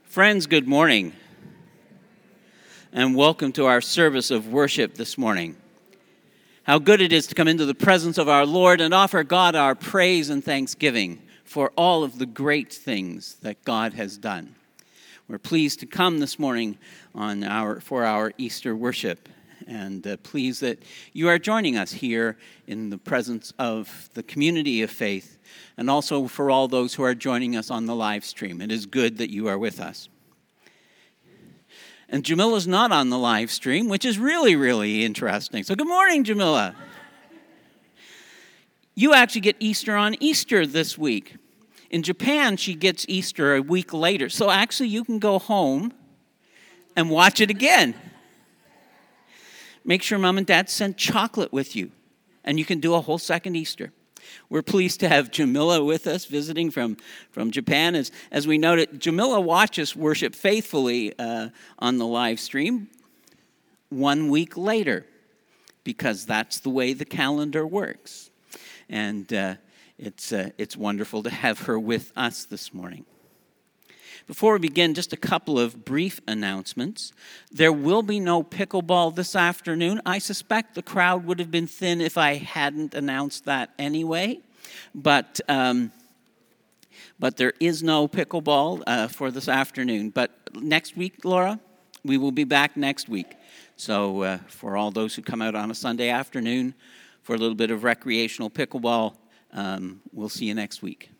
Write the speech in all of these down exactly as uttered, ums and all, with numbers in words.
Friends, good morning, and welcome to our service of worship this morning. How good it is to come into the presence of our Lord and offer God our praise and thanksgiving for all of the great things that God has done. We're pleased to come this morning on our for our Easter worship, and uh, pleased that you are joining us here in the presence of the community of faith, and also for all those who are joining us on the live stream. It is good that you are with us. And Jamila's not on the live stream, which is really, really interesting. So good morning, Jamila. You actually get Easter on Easter this week. In Japan, she gets Easter a week later. So actually, you can go home and watch it again. Make sure Mom and Dad send chocolate with you, and you can do a whole second Easter. We're pleased to have Jamila with us, visiting from, from Japan. As, as we noted, Jamila watches worship faithfully uh, on the live stream one week later, because that's the way the calendar works. And uh, it's, uh, it's wonderful to have her with us this morning. Before we begin, just a couple of brief announcements. There will be no pickleball this afternoon. I suspect the crowd would have been thin if I hadn't announced that anyway. But um, but there is no pickleball uh, for this afternoon. But next week, Laura, we will be back next week. So uh, for all those who come out on a Sunday afternoon for a little bit of recreational pickleball, um, we'll see you next week.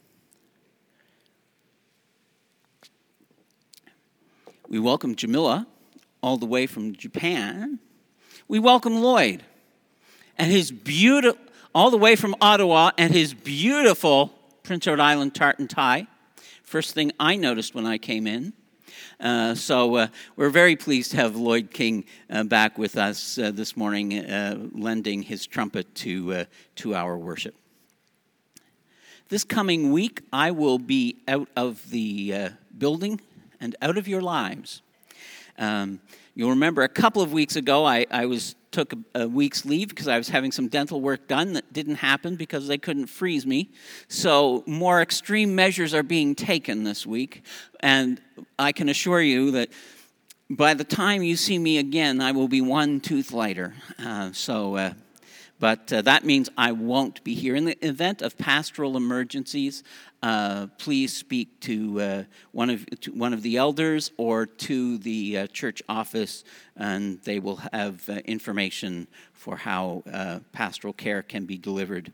We welcome Jamila, all the way from Japan. We welcome Lloyd, and his beautiful, all the way from Ottawa, and his beautiful Prince Edward Island tartan tie. First thing I noticed when I came in. Uh, so uh, we're very pleased to have Lloyd King uh, back with us uh, this morning, uh, lending his trumpet to uh, to our worship. This coming week, I will be out of the uh, building and out of your lives. Um, you'll remember a couple of weeks ago, I, I was took a, a week's leave because I was having some dental work done that didn't happen because they couldn't freeze me. So more extreme measures are being taken this week. And I can assure you that by the time you see me again, I will be one tooth lighter. Uh, so, uh, but uh, that means I won't be here. In the event of pastoral emergencies, Uh, please speak to uh, one of to one of the elders or to the uh, church office, and they will have uh, information for how uh, pastoral care can be delivered.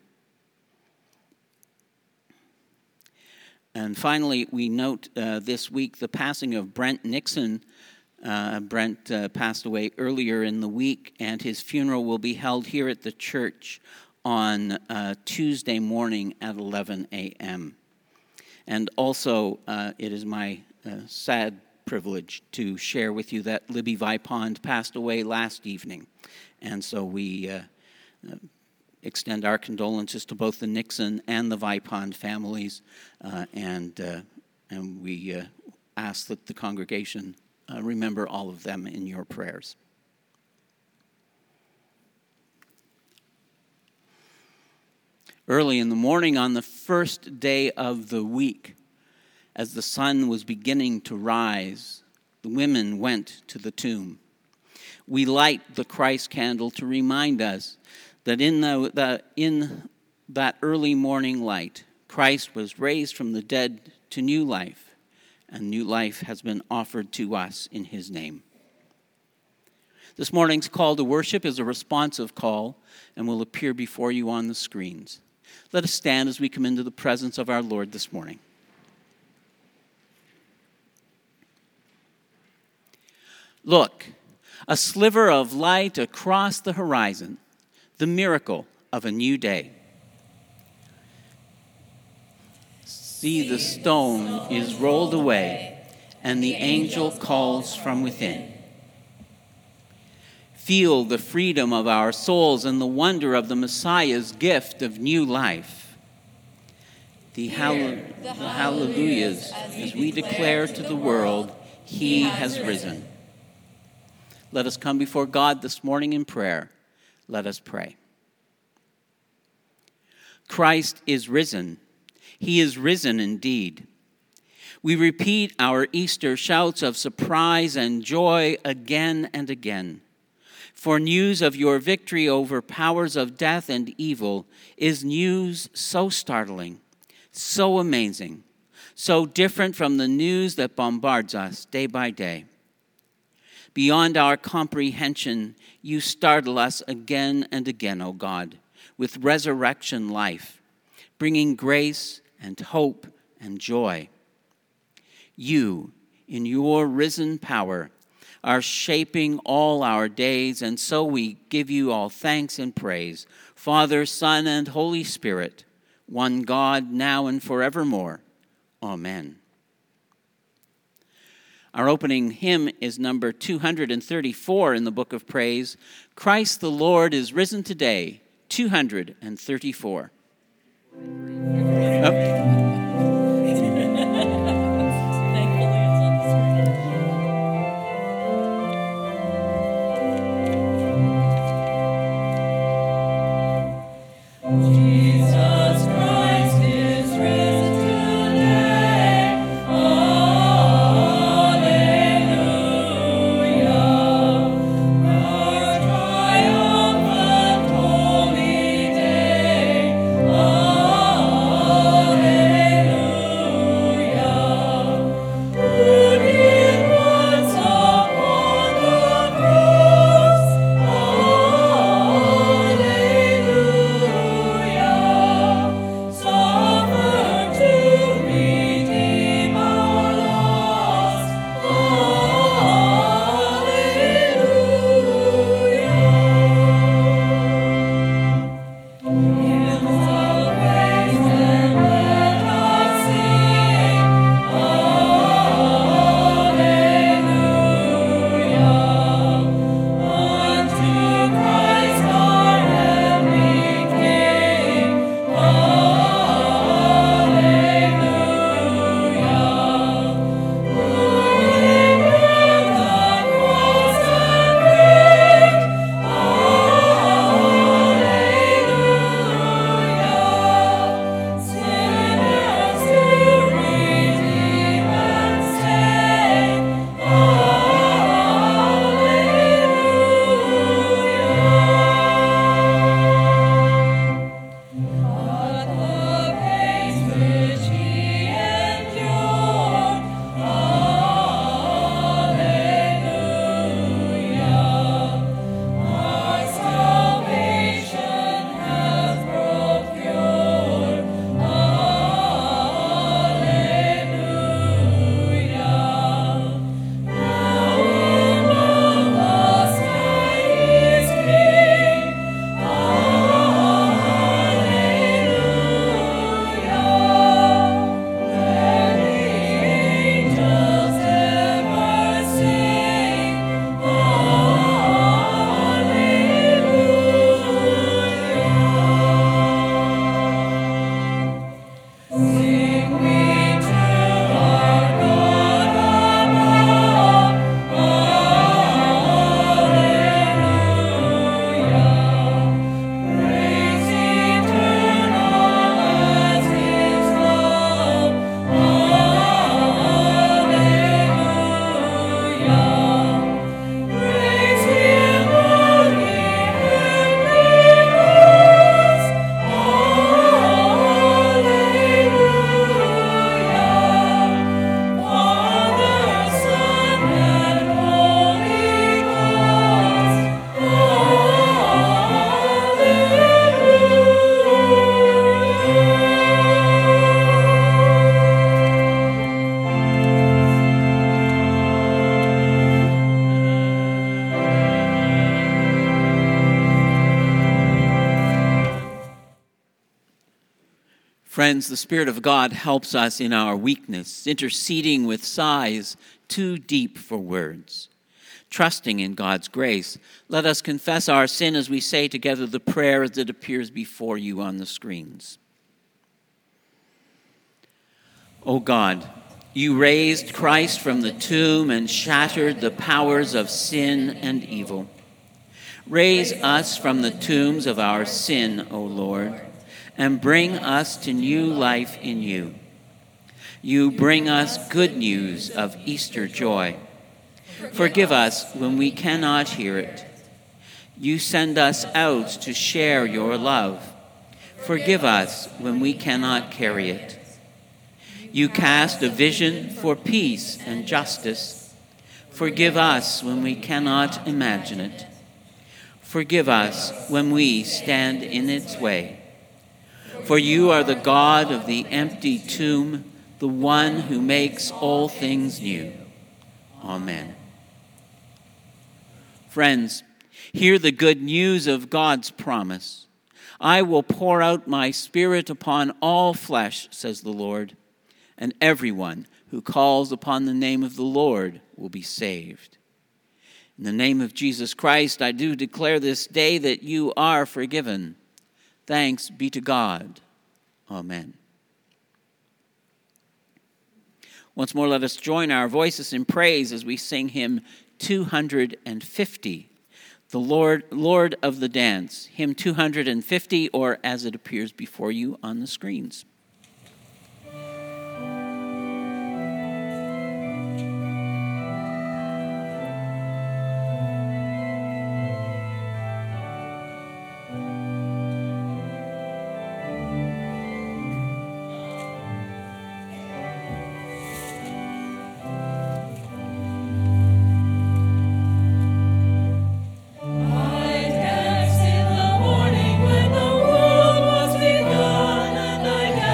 And finally, we note uh, this week the passing of Brent Nixon. Uh, Brent uh, passed away earlier in the week, and his funeral will be held here at the church on uh, Tuesday morning at eleven a.m. And also, uh, it is my uh, sad privilege to share with you that Libby Vipond passed away last evening. And so we uh, uh, extend our condolences to both the Nixon and the Vipond families, uh, and, uh, and we uh, ask that the congregation uh, remember all of them in your prayers. Early in the morning on the first day of the week, as the sun was beginning to rise, the women went to the tomb. We light the Christ candle to remind us that in, the, the, in that early morning light, Christ was raised from the dead to new life, and new life has been offered to us in his name. This morning's call to worship is a responsive call and will appear before you on the screens. Let us stand as we come into the presence of our Lord this morning. Look, a sliver of light across the horizon, the miracle of a new day. See, the stone is rolled away, and the angel calls from within. Feel the freedom of our souls and the wonder of the Messiah's gift of new life. The, hall- the hallelujahs as we declare to the world, he has risen. Let us come before God this morning in prayer. Let us pray. Christ is risen. He is risen indeed. We repeat our Easter shouts of surprise and joy again and again. For news of your victory over powers of death and evil is news so startling, so amazing, so different from the news that bombards us day by day. Beyond our comprehension, you startle us again and again, O God, with resurrection life, bringing grace and hope and joy. You, in your risen power, are shaping all our days, and so we give you all thanks and praise, Father, Son, and Holy Spirit, one God, now and forevermore. Amen. Our opening hymn is number two hundred thirty-four in the Book of Praise. Christ the Lord is risen today, two hundred thirty-four. Oh. Friends, the Spirit of God helps us in our weakness, interceding with sighs too deep for words. Trusting in God's grace, let us confess our sin as we say together the prayer that appears before you on the screens. O God, you raised Christ from the tomb and shattered the powers of sin and evil. Raise us from the tombs of our sin, O Lord, and bring us to new life in you. You bring us good news of Easter joy. Forgive us when we cannot hear it. You send us out to share your love. Forgive us when we cannot carry it. You cast a vision for peace and justice. Forgive us when we cannot imagine it. Forgive us when we stand in its way. For you are the God of the empty tomb, the one who makes all things new. Amen. Friends, hear the good news of God's promise. I will pour out my Spirit upon all flesh, says the Lord, and everyone who calls upon the name of the Lord will be saved. In the name of Jesus Christ, I do declare this day that you are forgiven. Thanks be to God. Amen. Once more, let us join our voices in praise as we sing hymn two hundred fifty, the Lord, Lord of the Dance, hymn two hundred fifty, or as it appears before you on the screens. I danced in the morning when the world was begun, and I danced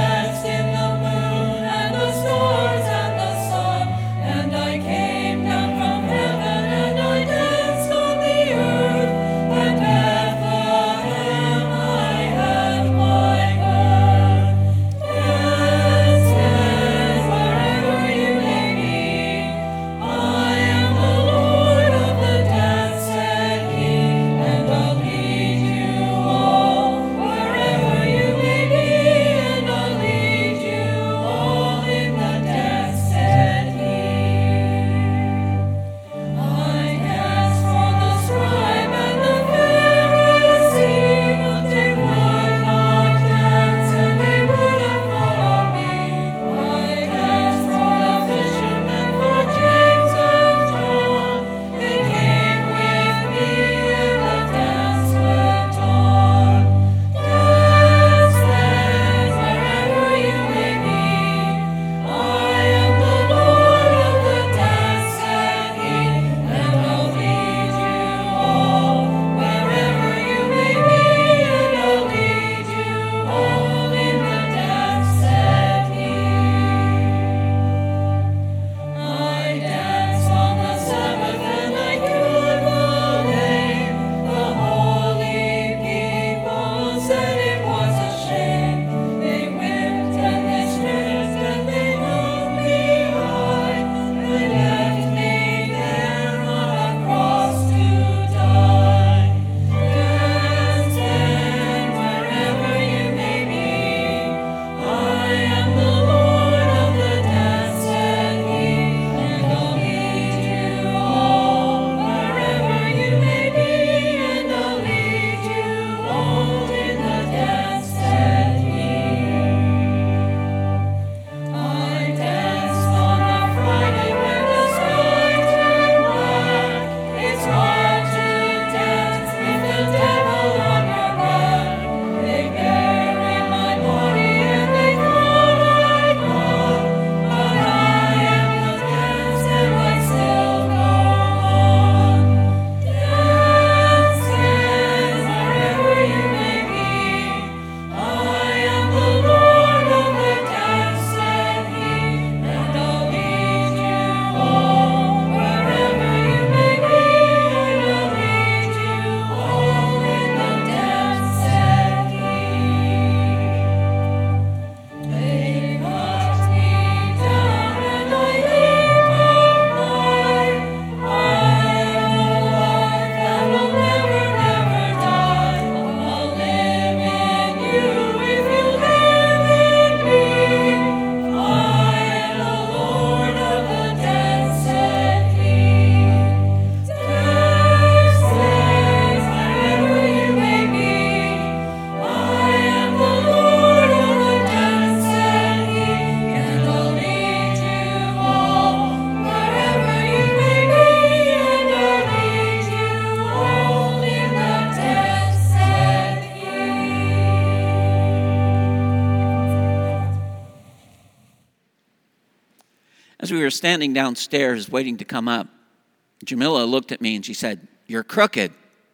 As we were standing downstairs waiting to come up, Jamila looked at me and she said, "You're crooked."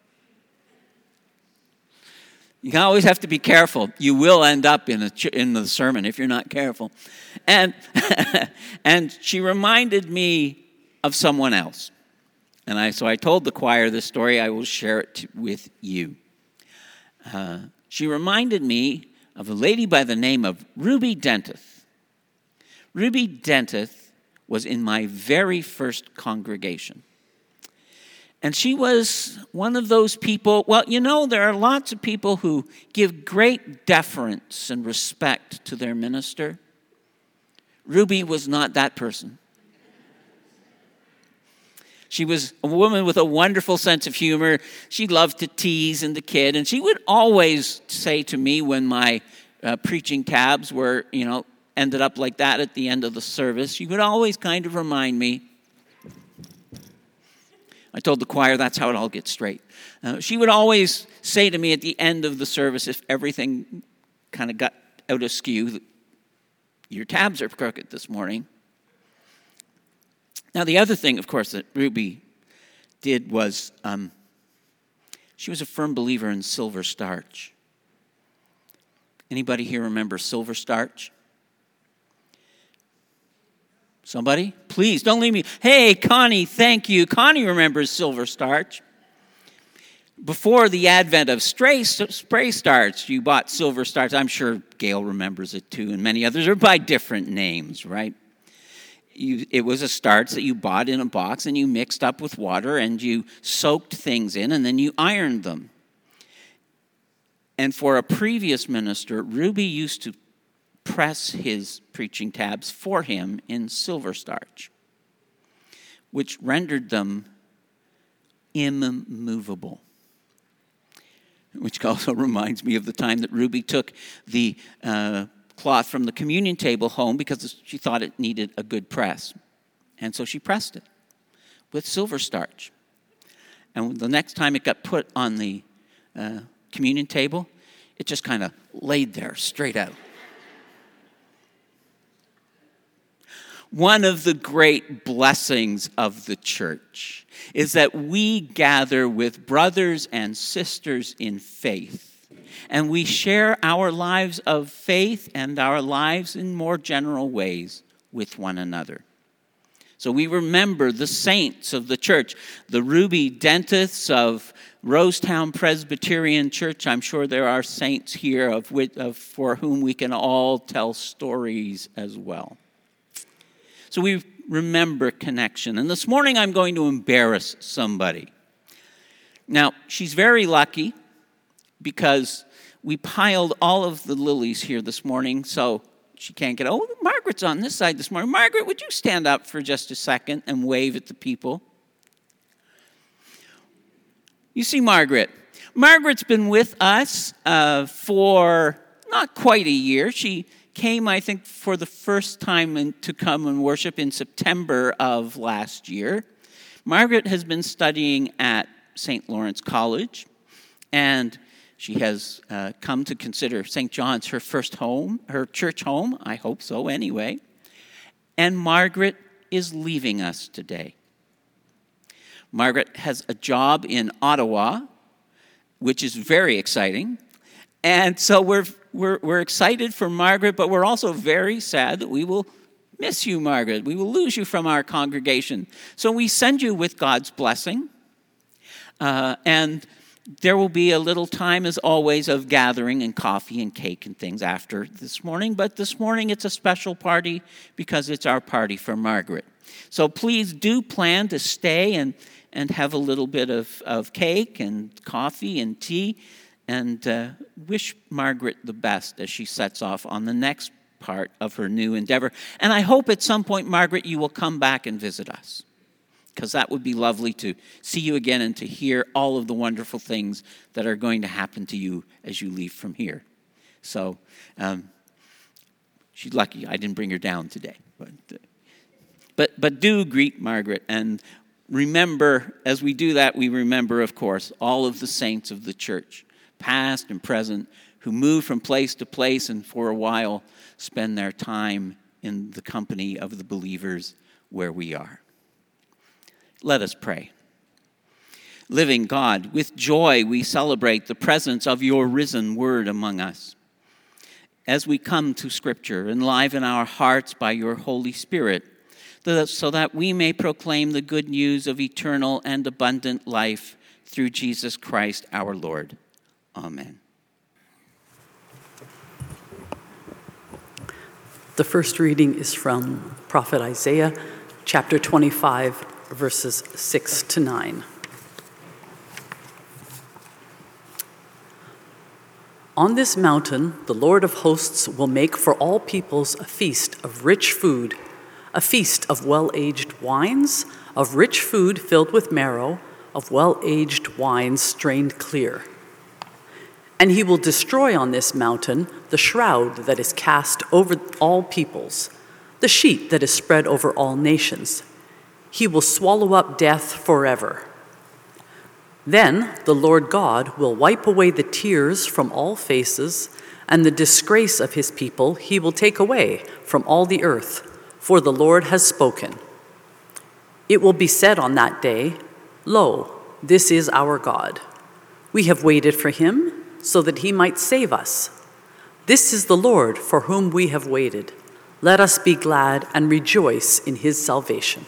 You always have to be careful. You will end up in, a, in the sermon if you're not careful. And, and she reminded me of someone else. And I, so I told the choir this story. I will share it to, with you. Uh, she reminded me of a lady by the name of Ruby Dentith. Ruby Dentith was in my very first congregation. And she was one of those people, well, you know, there are lots of people who give great deference and respect to their minister. Ruby was not that person. She was a woman with a wonderful sense of humor. She loved to tease and to kid. And she would always say to me when my uh, preaching tabs were, you know, ended up like that at the end of the service, she would always kind of remind me. I told the choir that's how it all gets straight. Uh, she would always say to me at the end of the service, if everything kind of got out of skew, "Your tabs are crooked this morning." Now, the other thing, of course, that Ruby did was um, she was a firm believer in silver starch. Anybody here remember silver starch? Somebody? Please, don't leave me. Hey, Connie, thank you. Connie remembers silver starch. Before the advent of spray, spray starch, you bought silver starch. I'm sure Gail remembers it too, and many others are by different names, right? You, it was a starch that you bought in a box and you mixed up with water and you soaked things in and then you ironed them. And for a previous minister, Ruby used to press his preaching tabs for him in silver starch, which rendered them immovable. Which also reminds me of the time that Ruby took the uh, cloth from the communion table home because she thought it needed a good press. And so she pressed it with silver starch. And the next time it got put on the uh, communion table, it just kind of laid there straight out. One of the great blessings of the church is that we gather with brothers and sisters in faith, and we share our lives of faith and our lives in more general ways with one another. So we remember the saints of the church, the Ruby Dentiths of Rosetown Presbyterian Church. I'm sure there are saints here of, which, of for whom we can all tell stories as well. So we remember connection. And this morning I'm going to embarrass somebody. Now, she's very lucky because we piled all of the lilies here this morning, so she can't get, oh, Margaret's on this side this morning. Margaret, would you stand up for just a second and wave at the people? You see Margaret. Margaret's been with us uh, for not quite a year. She came, I think, for the first time in, to come and worship in September of last year. Margaret has been studying at Saint Lawrence College, and she has uh, come to consider Saint John's her first home, her church home. I hope so anyway. And Margaret is leaving us today. Margaret has a job in Ottawa, which is very exciting. And so we're we're we're excited for Margaret, but we're also very sad that we will miss you, Margaret. We will lose you from our congregation. So we send you with God's blessing. Uh, and there will be a little time, as always, of gathering and coffee and cake and things after this morning. But this morning it's a special party because it's our party for Margaret. So please do plan to stay and, and have a little bit of, of cake and coffee and tea. And uh, wish Margaret the best as she sets off on the next part of her new endeavor. And I hope at some point, Margaret, you will come back and visit us, because that would be lovely to see you again and to hear all of the wonderful things that are going to happen to you as you leave from here. So um, she's lucky I didn't bring her down today. But, uh, but, but do greet Margaret, and remember, as we do that, we remember, of course, all of the saints of the church, past and present, who move from place to place and for a while spend their time in the company of the believers where we are. Let us pray. Living God, with joy we celebrate the presence of your risen word among us. As we come to Scripture, enliven our hearts by your Holy Spirit, so that we may proclaim the good news of eternal and abundant life through Jesus Christ our Lord. Amen. The first reading is from Prophet Isaiah, chapter twenty-five, verses six to nine. On this mountain, the Lord of hosts will make for all peoples a feast of rich food, a feast of well-aged wines, of rich food filled with marrow, of well-aged wines strained clear. And he will destroy on this mountain the shroud that is cast over all peoples, the sheet that is spread over all nations. He will swallow up death forever. Then the Lord God will wipe away the tears from all faces, and the disgrace of his people he will take away from all the earth, for the Lord has spoken. It will be said on that day, "Lo, this is our God. We have waited for him so that he might save us. This is the Lord for whom we have waited. Let us be glad and rejoice in his salvation."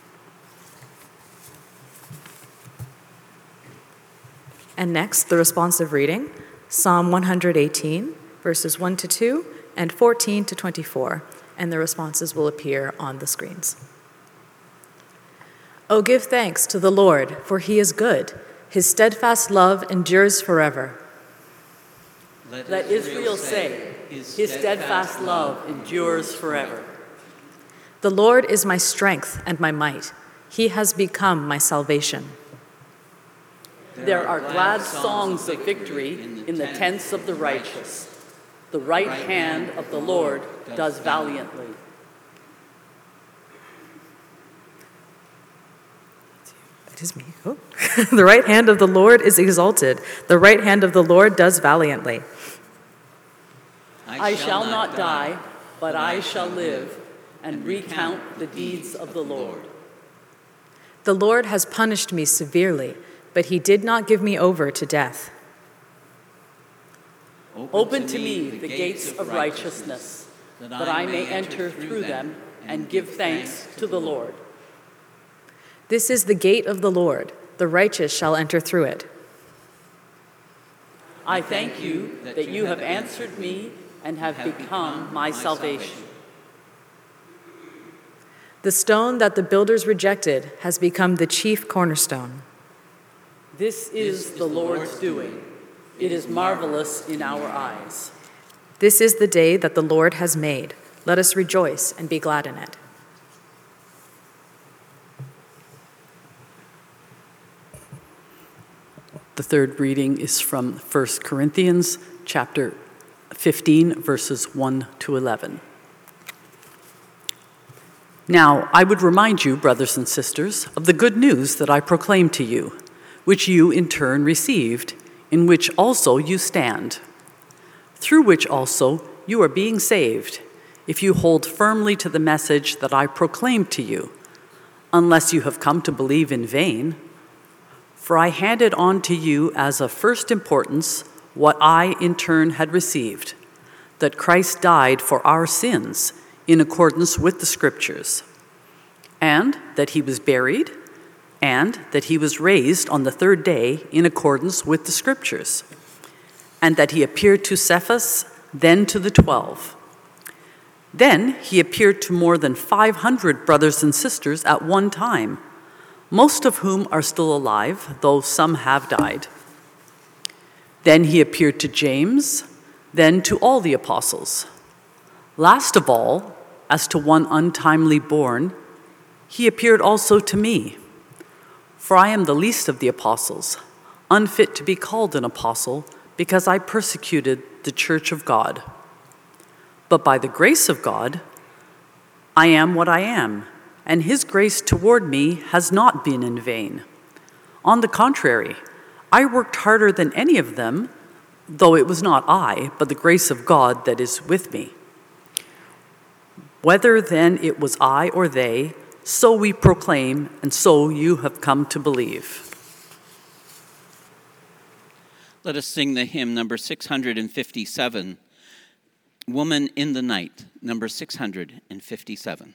And next, the responsive reading, Psalm one hundred eighteen, verses one to two and fourteen to twenty-four, and the responses will appear on the screens. Oh, give thanks to the Lord, for he is good. His steadfast love endures forever. Let, Let Israel say, his steadfast love endures forever. The Lord is my strength and my might. He has become my salvation. There are glad songs of victory in the tents of the righteous. The right hand of the Lord does valiantly. It is me. Oh. The right hand of the Lord is exalted. The right hand of the Lord does valiantly. I shall not die, but I shall live and recount the deeds of the Lord. The Lord has punished me severely, but he did not give me over to death. Open to me the gates of righteousness, that I may enter through them and give thanks to the Lord. This is the gate of the Lord. The righteous shall enter through it. I thank you that you have answered me and have become my salvation. The stone that the builders rejected has become the chief cornerstone. This is the Lord's doing. It is marvelous in our eyes. This is the day that the Lord has made. Let us rejoice and be glad in it. The third reading is from First Corinthians chapter fifteen, verses one to eleven. Now, I would remind you, brothers and sisters, of the good news that I proclaimed to you, which you in turn received, in which also you stand, through which also you are being saved, if you hold firmly to the message that I proclaimed to you, unless you have come to believe in vain. For I handed on to you as of first importance what I in turn had received, that Christ died for our sins in accordance with the Scriptures, and that he was buried, and that he was raised on the third day in accordance with the Scriptures, and that he appeared to Cephas, then to the twelve. Then he appeared to more than five hundred brothers and sisters at one time, most of whom are still alive, though some have died. Then he appeared to James, then to all the apostles. Last of all, as to one untimely born, he appeared also to me. For I am the least of the apostles, unfit to be called an apostle, because I persecuted the church of God. But by the grace of God, I am what I am, and his grace toward me has not been in vain. On the contrary, I worked harder than any of them, though it was not I, but the grace of God that is with me. Whether then it was I or they, so we proclaim, and so you have come to believe. Let us sing the hymn number six hundred fifty-seven, Woman in the Night, number six hundred fifty-seven.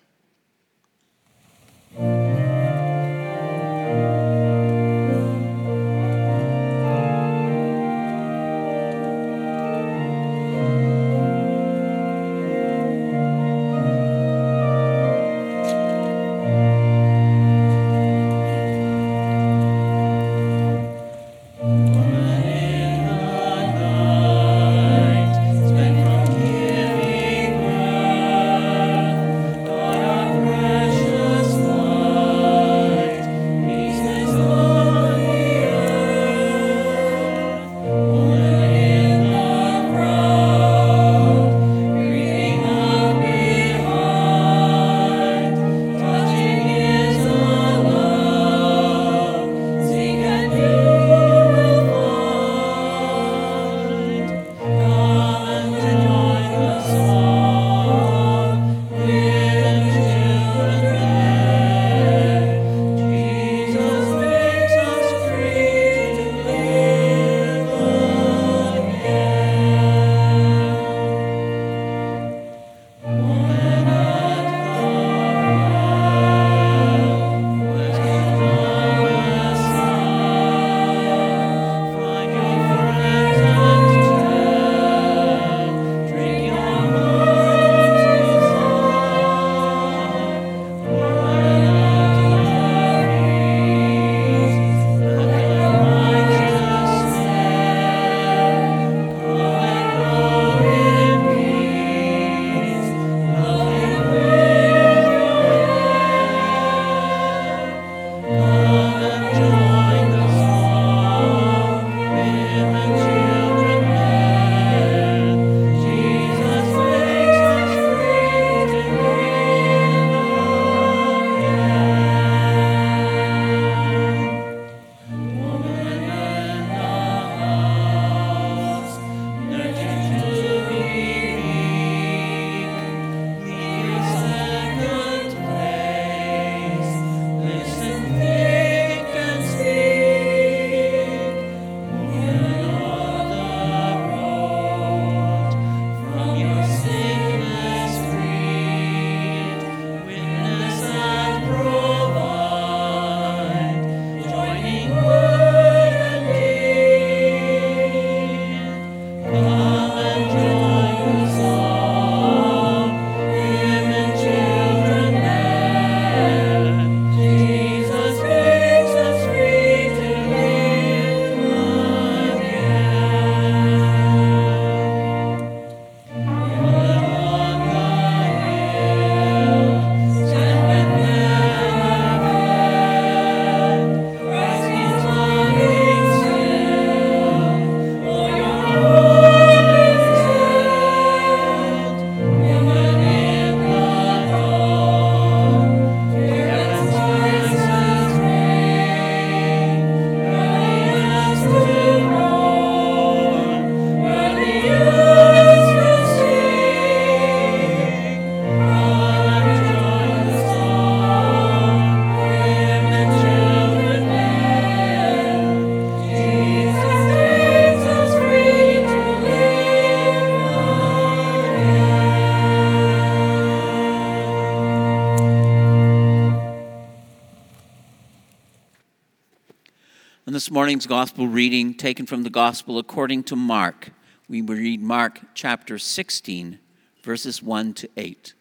In this morning's gospel reading, taken from the gospel according to Mark, we will read Mark chapter sixteen, verses one to eight.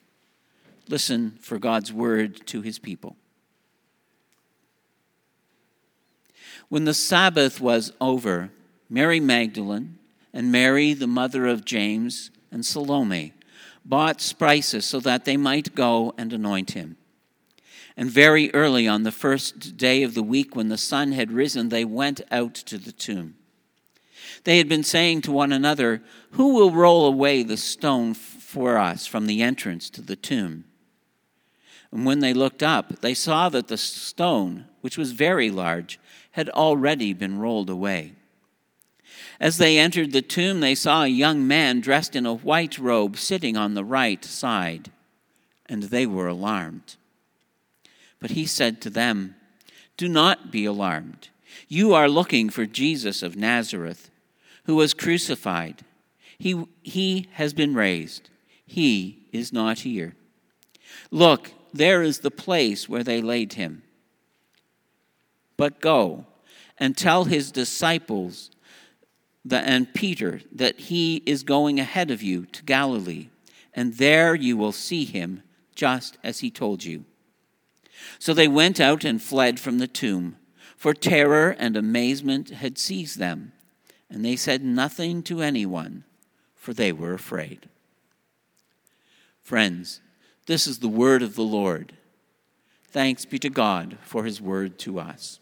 Listen for God's word to his people. When the Sabbath was over, Mary Magdalene and Mary, the mother of James, and Salome bought spices so that they might go and anoint him. And very early on the first day of the week, when the sun had risen, they went out to the tomb. They had been saying to one another, "Who will roll away the stone for us from the entrance to the tomb?" And when they looked up, they saw that the stone, which was very large, had already been rolled away. As they entered the tomb, they saw a young man dressed in a white robe sitting on the right side. and they were alarmed. But he said to them, "Do not be alarmed. You are looking for Jesus of Nazareth, who was crucified. He, he has been raised. He is not here. Look, there is the place where they laid him. But go and tell his disciples that, and Peter that he is going ahead of you to Galilee, and there you will see him just as he told you." So they went out and fled from the tomb, for terror and amazement had seized them, and they said nothing to anyone, for they were afraid. Friends, this is the word of the Lord. Thanks be to God for his word to us.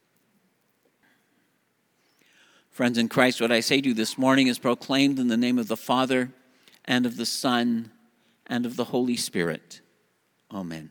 Friends in Christ, what I say to you this morning is proclaimed in the name of the Father, and of the Son, and of the Holy Spirit. Amen.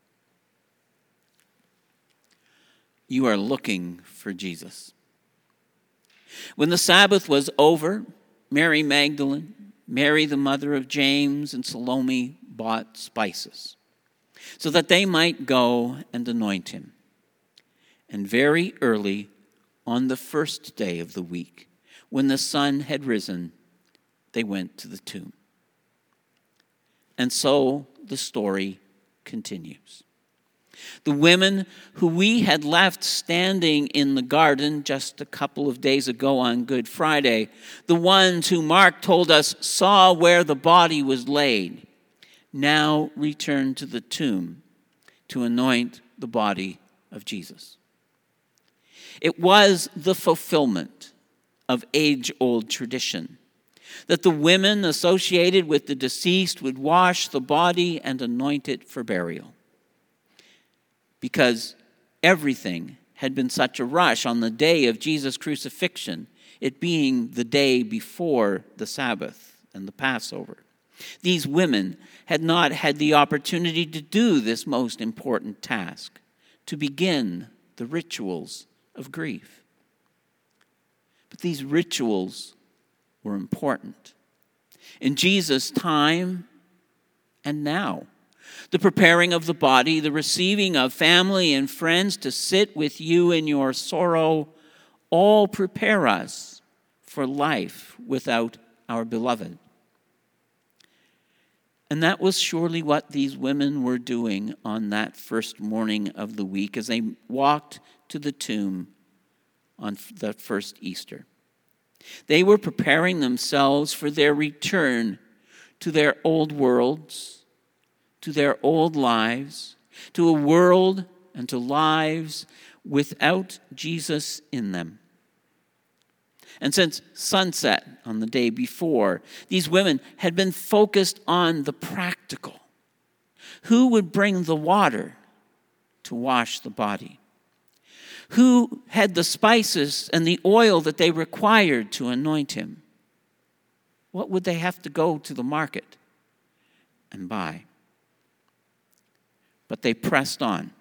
You are looking for Jesus. When the Sabbath was over, Mary Magdalene, Mary the mother of James, and Salome bought spices, so that they might go and anoint him. And very early on the first day of the week, when the sun had risen, they went to the tomb. And so the story continues. The women who we had left standing in the garden just a couple of days ago on Good Friday, the ones who Mark told us saw where the body was laid, now return to the tomb to anoint the body of Jesus. It was the fulfillment of age-old tradition that the women associated with the deceased would wash the body and anoint it for burial, because everything had been such a rush on the day of Jesus' crucifixion, it being the day before the Sabbath and the Passover. These women had not had the opportunity to do this most important task, to begin the rituals of grief. But these rituals were important in Jesus' time and now. The preparing of the body, the receiving of family and friends to sit with you in your sorrow, all prepare us for life without our beloved. And that was surely what these women were doing on that first morning of the week as they walked to the tomb on the first Easter. They were preparing themselves for their return to their old worlds, to their old lives, to a world and to lives without Jesus in them. And since sunset on the day before, these women had been focused on the practical. Who would bring the water to wash the body? Who had the spices and the oil that they required to anoint him? What would they have to go to the market and buy? But they pressed on.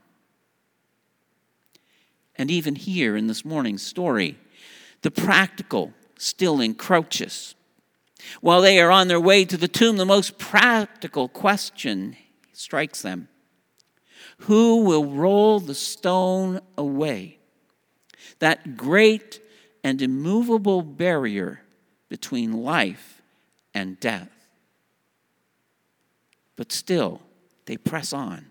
And even here in this morning's story, the practical still encroaches. While they are on their way to the tomb, the most practical question strikes them. Who will roll the stone away? That great and immovable barrier between life and death. But still, they press on.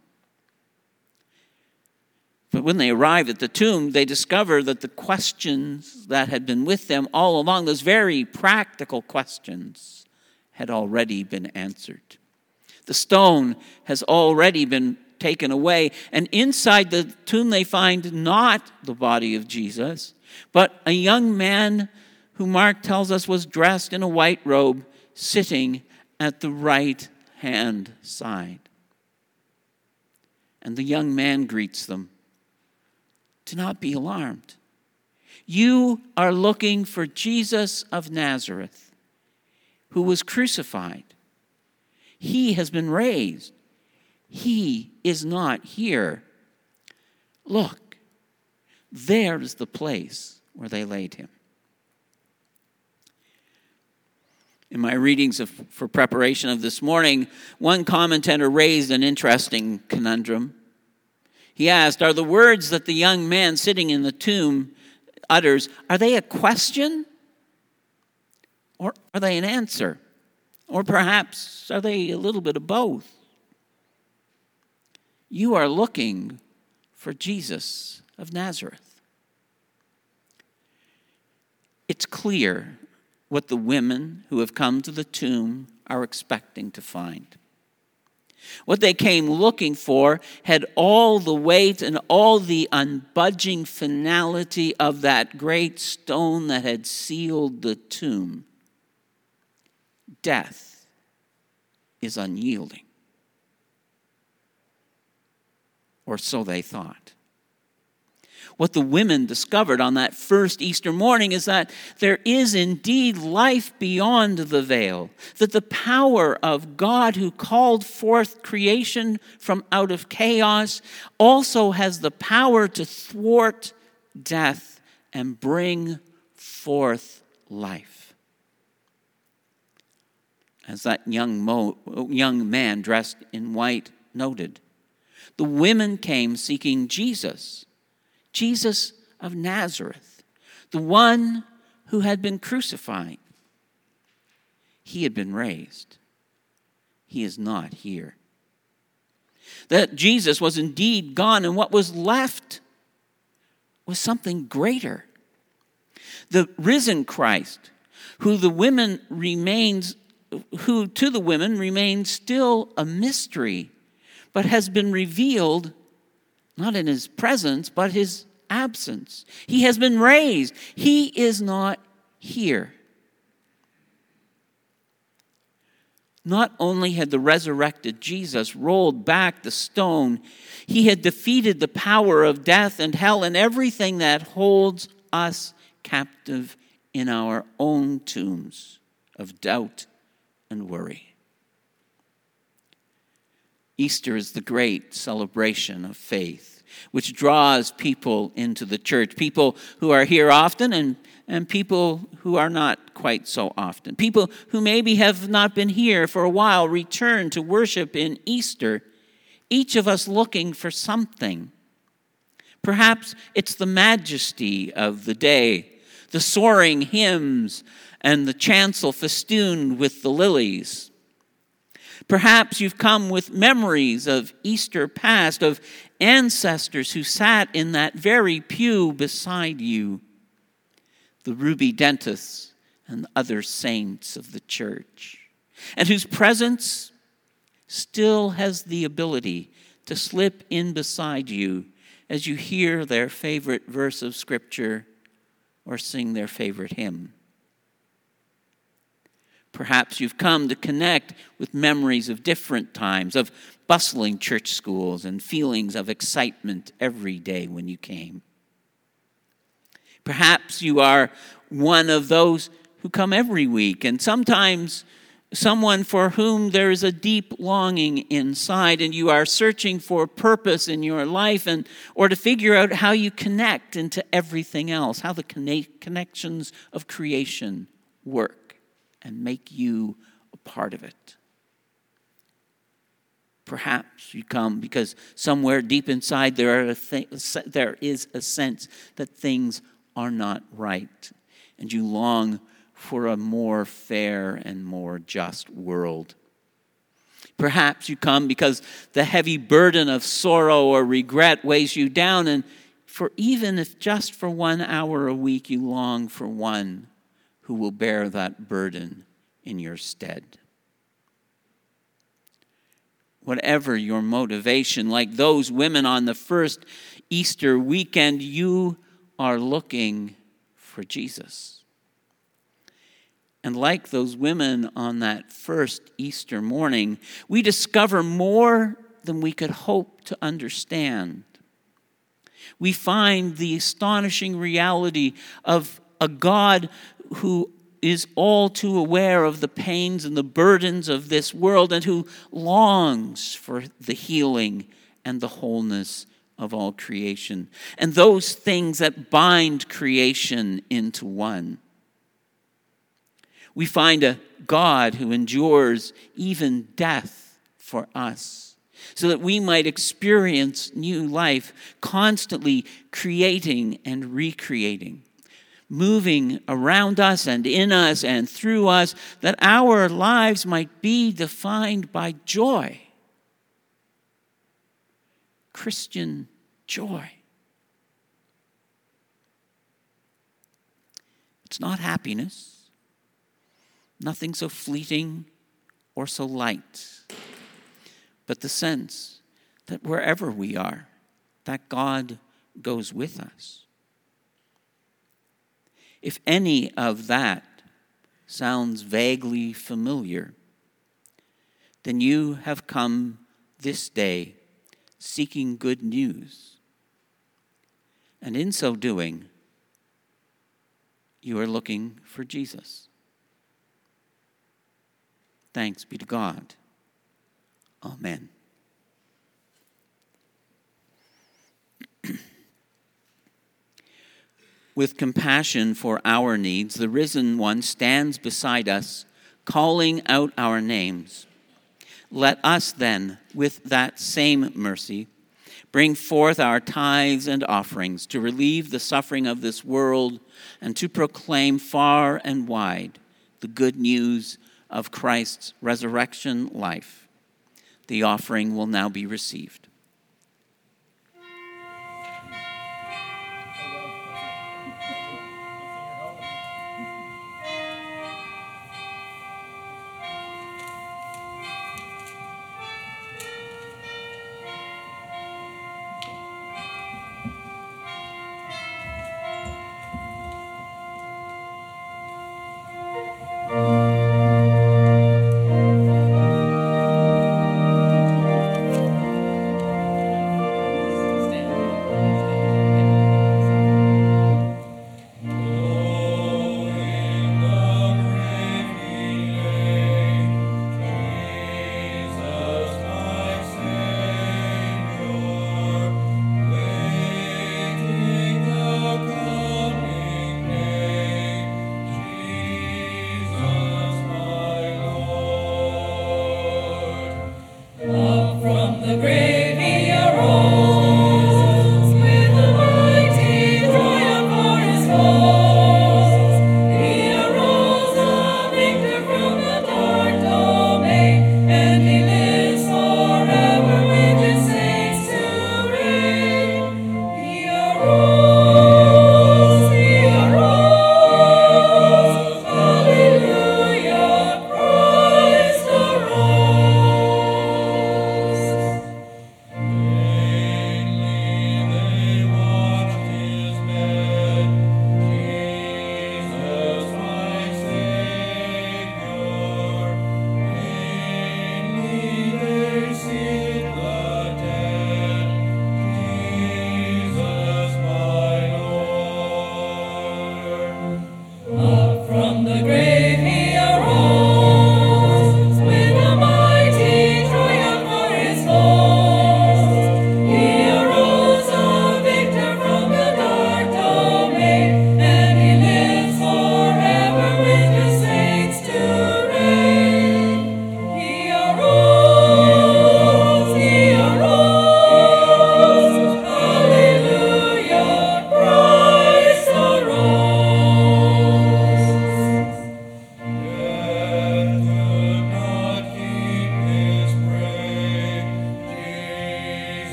But when they arrive at the tomb, they discover that the questions that had been with them all along, those very practical questions, had already been answered. The stone has already been taken away, and inside the tomb they find not the body of Jesus, but a young man who Mark tells us was dressed in a white robe, sitting at the right-hand side. And the young man greets them. Do not be alarmed. You are looking for Jesus of Nazareth, who was crucified. He has been raised. He is not here. Look, there's the place where they laid him. In my readings of, for preparation of this morning, one commentator raised an interesting conundrum. He asked, are the words that the young man sitting in the tomb utters, are they a question or are they an answer? Or perhaps are they a little bit of both? You are looking for Jesus of Nazareth. It's clear what the women who have come to the tomb are expecting to find. What they came looking for had all the weight and all the unbudging finality of that great stone that had sealed the tomb. Death is unyielding. Or so they thought. What the women discovered on that first Easter morning is that there is indeed life beyond the veil, that the power of God who called forth creation from out of chaos also has the power to thwart death and bring forth life. As that young, mo- young man dressed in white noted, the women came seeking Jesus. Jesus of Nazareth, the one who had been crucified. He had been raised. He is not here. That Jesus was indeed gone, and what was left was something greater. The risen Christ, who the women remains, who to the women remains still a mystery, but has been revealed not in his presence, but his absence. He has been raised. He is not here. Not only had the resurrected Jesus rolled back the stone, he had defeated the power of death and hell and everything that holds us captive in our own tombs of doubt and worry. Easter is the great celebration of faith, which draws people into the church, people who are here often and, and people who are not quite so often. People who maybe have not been here for a while return to worship in Easter, each of us looking for something. Perhaps it's the majesty of the day, the soaring hymns and the chancel festooned with the lilies. Perhaps you've come with memories of Easter past, of ancestors who sat in that very pew beside you, the ruby dentists and other saints of the church, and whose presence still has the ability to slip in beside you as you hear their favorite verse of Scripture or sing their favorite hymn. Perhaps you've come to connect with memories of different times, of bustling church schools and feelings of excitement every day when you came. Perhaps you are one of those who come every week, and sometimes someone for whom there is a deep longing inside, and you are searching for purpose in your life and or to figure out how you connect into everything else, how the conne- connections of creation work and make you a part of it. Perhaps you come because somewhere deep inside there, are a th- there is a sense that things are not right, and you long for a more fair and more just world. Perhaps you come because the heavy burden of sorrow or regret weighs you down, and for even if just for one hour a week you long for one who will bear that burden in your stead. Whatever your motivation, like those women on the first Easter weekend, you are looking for Jesus. And like those women on that first Easter morning, we discover more than we could hope to understand. We find the astonishing reality of a God who is all too aware of the pains and the burdens of this world and who longs for the healing and the wholeness of all creation and those things that bind creation into one. We find a God who endures even death for us, so that we might experience new life, constantly creating and recreating, moving around us and in us and through us, that our lives might be defined by joy. Christian joy. It's not happiness, nothing so fleeting or so light, but the sense that wherever we are, that God goes with us. If any of that sounds vaguely familiar, then you have come this day seeking good news. And in so doing, you are looking for Jesus. Thanks be to God. Amen. With compassion for our needs, the risen one stands beside us, calling out our names. Let us then, with that same mercy, bring forth our tithes and offerings to relieve the suffering of this world and to proclaim far and wide the good news of Christ's resurrection life. The offering will now be received.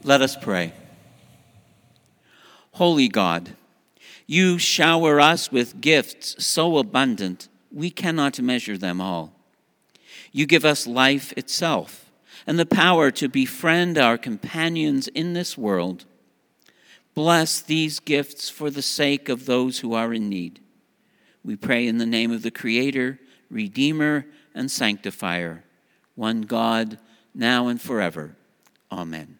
Let us pray. Holy God, you shower us with gifts so abundant we cannot measure them all. You give us life itself and the power to befriend our companions in this world. Bless these gifts for the sake of those who are in need. We pray in the name of the Creator, Redeemer, and Sanctifier, one God, now and forever. Amen.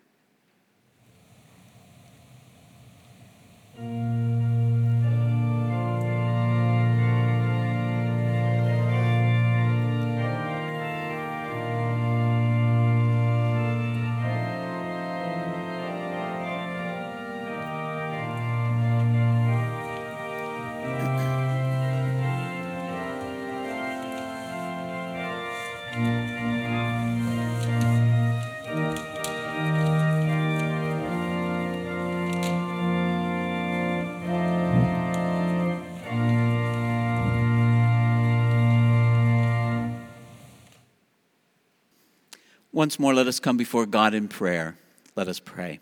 Once more, let us come before God in prayer. Let us pray.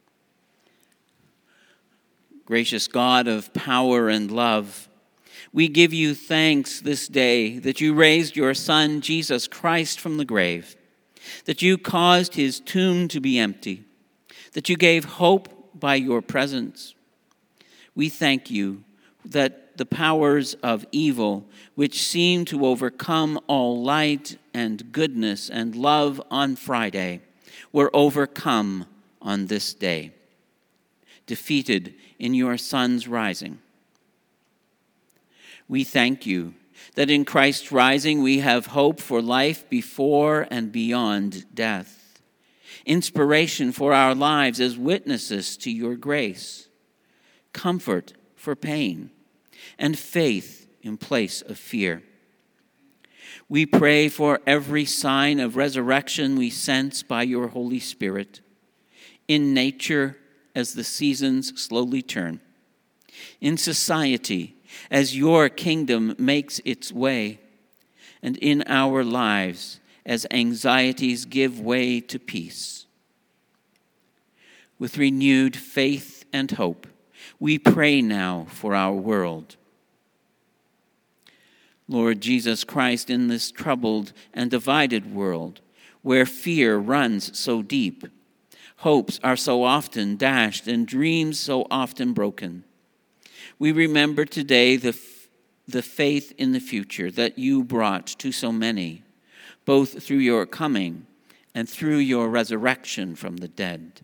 Gracious God of power and love, we give you thanks this day that you raised your Son, Jesus Christ, from the grave, that you caused his tomb to be empty, that you gave hope by your presence. We thank you that the powers of evil, which seem to overcome all light and goodness and love on Friday, were overcome on this day, defeated in your Son's rising. We thank you that in Christ's rising we have hope for life before and beyond death, inspiration for our lives as witnesses to your grace, comfort for pain, and faith in place of fear. We pray for every sign of resurrection we sense by your Holy Spirit, in nature as the seasons slowly turn, in society as your kingdom makes its way, and in our lives as anxieties give way to peace. With renewed faith and hope, we pray now for our world. Lord Jesus Christ, in this troubled and divided world, where fear runs so deep, hopes are so often dashed, and dreams so often broken, we remember today the, the faith in the future that you brought to so many, both through your coming and through your resurrection from the dead.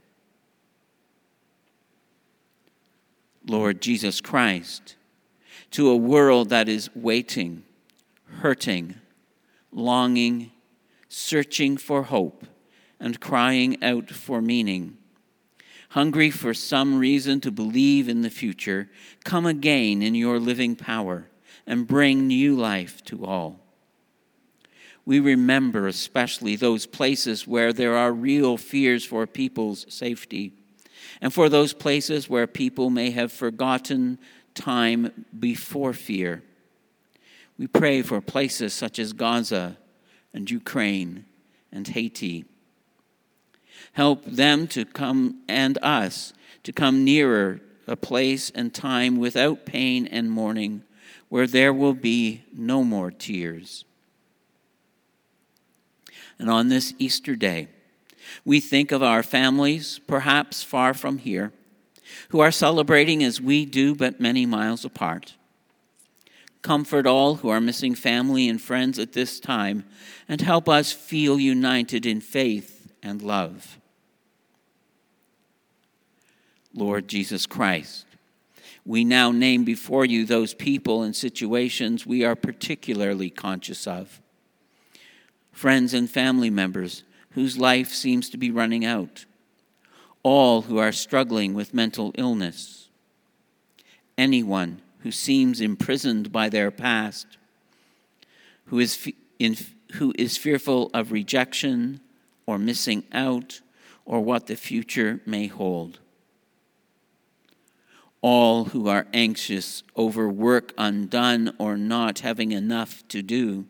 Lord Jesus Christ, to a world that is waiting, hurting, longing, searching for hope, and crying out for meaning, hungry for some reason to believe in the future, come again in your living power and bring new life to all. We remember especially those places where there are real fears for people's safety, and for those places where people may have forgotten time before fear. We pray for places such as Gaza and Ukraine and Haiti. Help them to come, and us, to come nearer a place and time without pain and mourning, where there will be no more tears. And on this Easter day, we think of our families, perhaps far from here, who are celebrating as we do, but many miles apart. Comfort all who are missing family and friends at this time, and help us feel united in faith and love. Lord Jesus Christ, we now name before you those people and situations we are particularly conscious of. Friends and family members whose life seems to be running out. All who are struggling with mental illness. Anyone who seems imprisoned by their past, who is, fe- in, who is fearful of rejection or missing out or what the future may hold. All who are anxious over work undone or not having enough to do.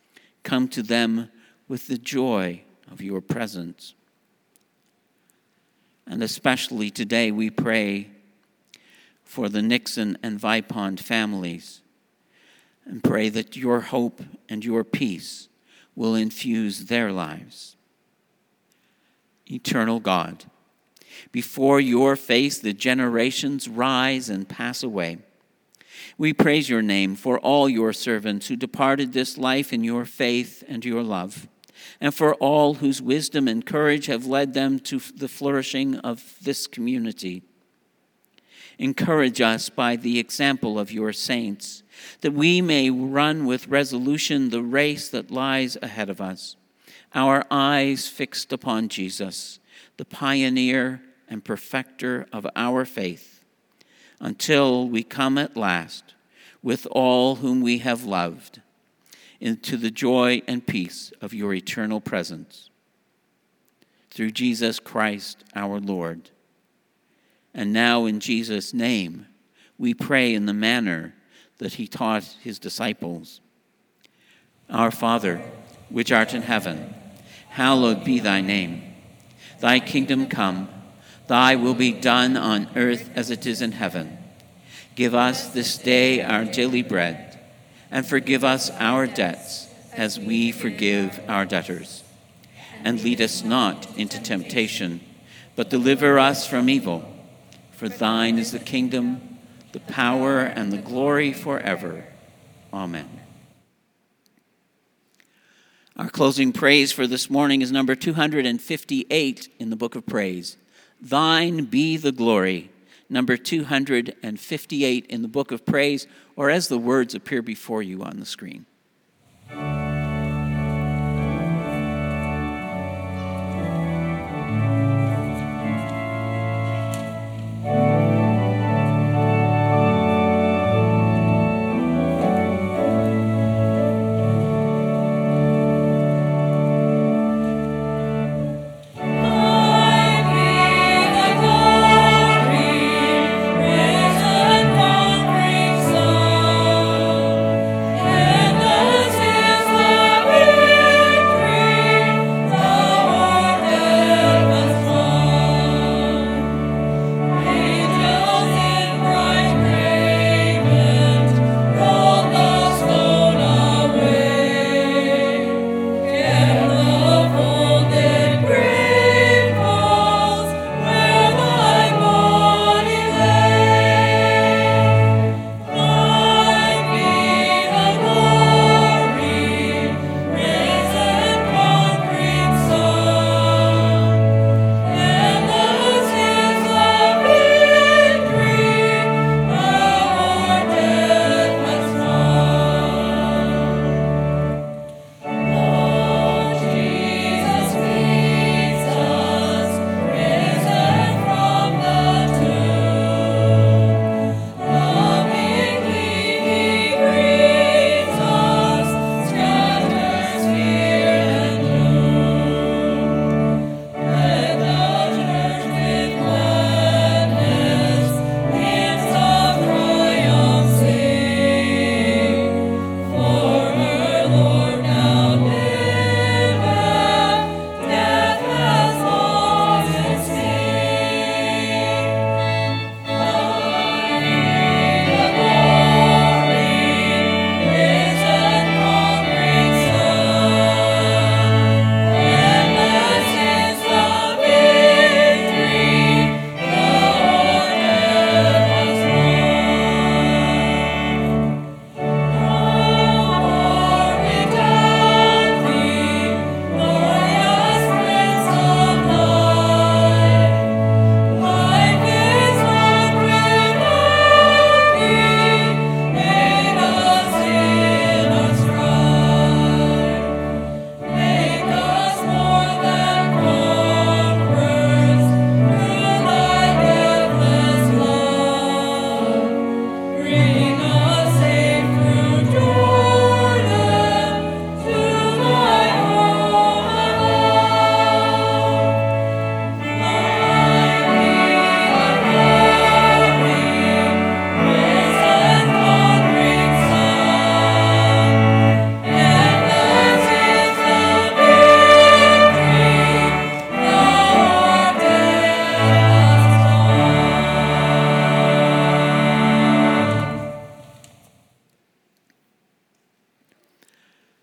Come to them with the joy of your presence. And especially today we pray for the Nixon and Vipond families and pray that your hope and your peace will infuse their lives. Eternal God, before your face the generations rise and pass away. We praise your name for all your servants who departed this life in your faith and your love, and for all whose wisdom and courage have led them to the flourishing of this community. Encourage us by the example of your saints, that we may run with resolution the race that lies ahead of us, our eyes fixed upon Jesus, the pioneer and perfecter of our faith, until we come at last with all whom we have loved into the joy and peace of your eternal presence. Through Jesus Christ our Lord. And now in Jesus' name, we pray in the manner that he taught his disciples. Our Father, which art in heaven, hallowed be thy name. Thy kingdom come, thy will be done on earth as it is in heaven. Give us this day our daily bread, and forgive us our debts as we forgive our debtors. And lead us not into temptation, but deliver us from evil. For thine is the kingdom, the power, and the glory forever. Amen. Our closing praise for this morning is number two hundred fifty-eight in the Book of Praise. Thine be the glory. Number two hundred fifty-eight in the Book of Praise, or as the words appear before you on the screen. And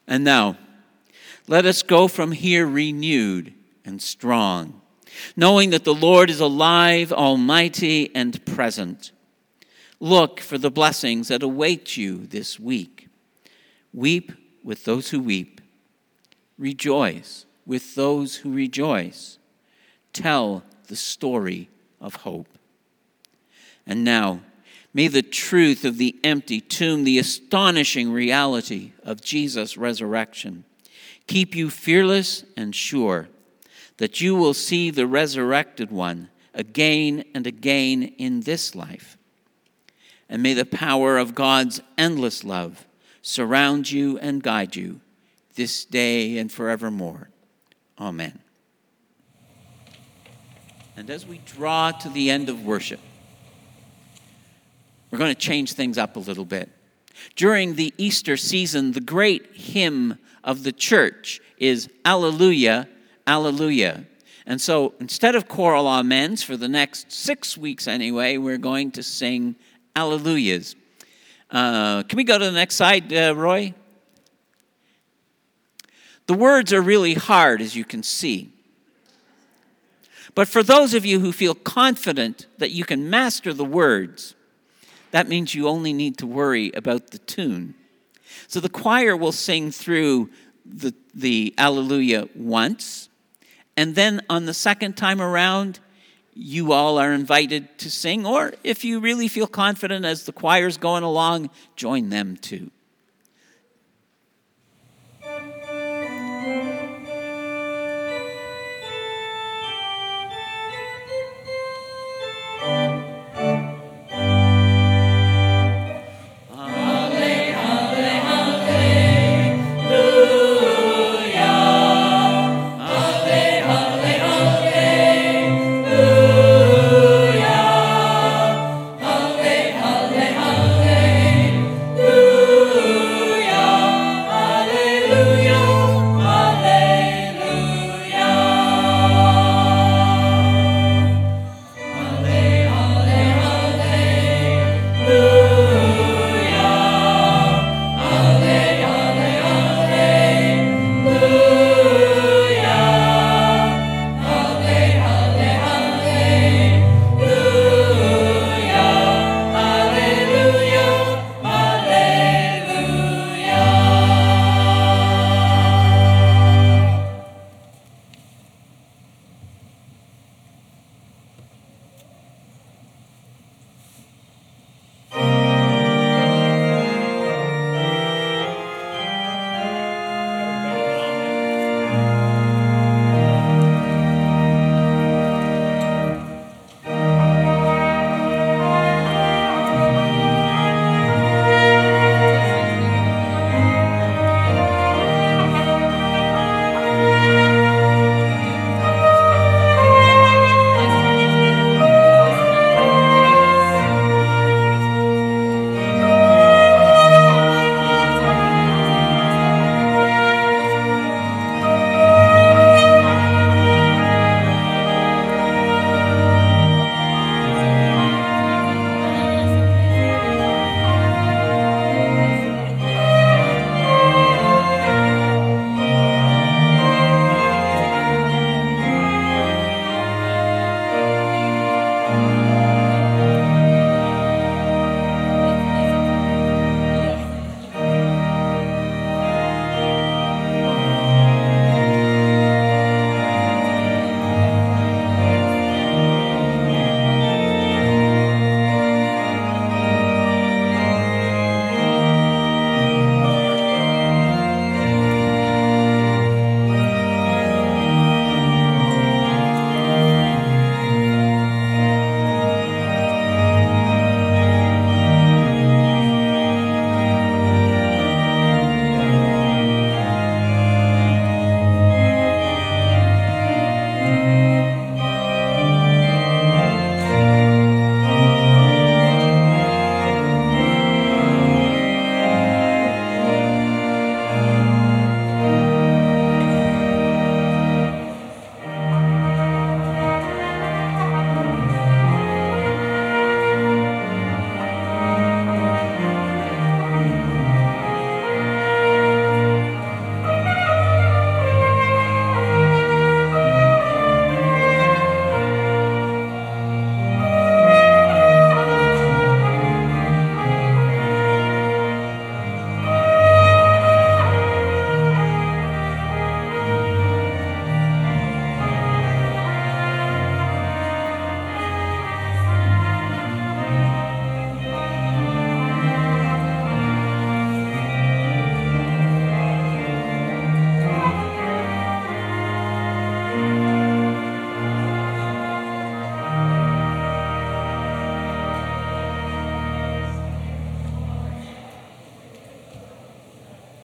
And now, let us go from here renewed and strong, knowing that the Lord is alive, almighty, and present. Look for the blessings that await you this week. Weep with those who weep. Rejoice with those who rejoice. Tell the story of hope. And now, may the truth of the empty tomb, the astonishing reality of Jesus' resurrection, keep you fearless and sure that you will see the resurrected one again and again in this life. And may the power of God's endless love surround you and guide you this day and forevermore. Amen. And as we draw to the end of worship, we're going to change things up a little bit. During the Easter season, the great hymn of the church is Alleluia, Alleluia. And so instead of choral amens, for the next six weeks anyway, we're going to sing Alleluias. Uh, can we go to the next slide, uh, Roy? The words are really hard, as you can see. But for those of you who feel confident that you can master the words, that means you only need to worry about the tune. So the choir will sing through the, the Alleluia once, and then on the second time around, you all are invited to sing, or if you really feel confident as the choir's going along, join them too.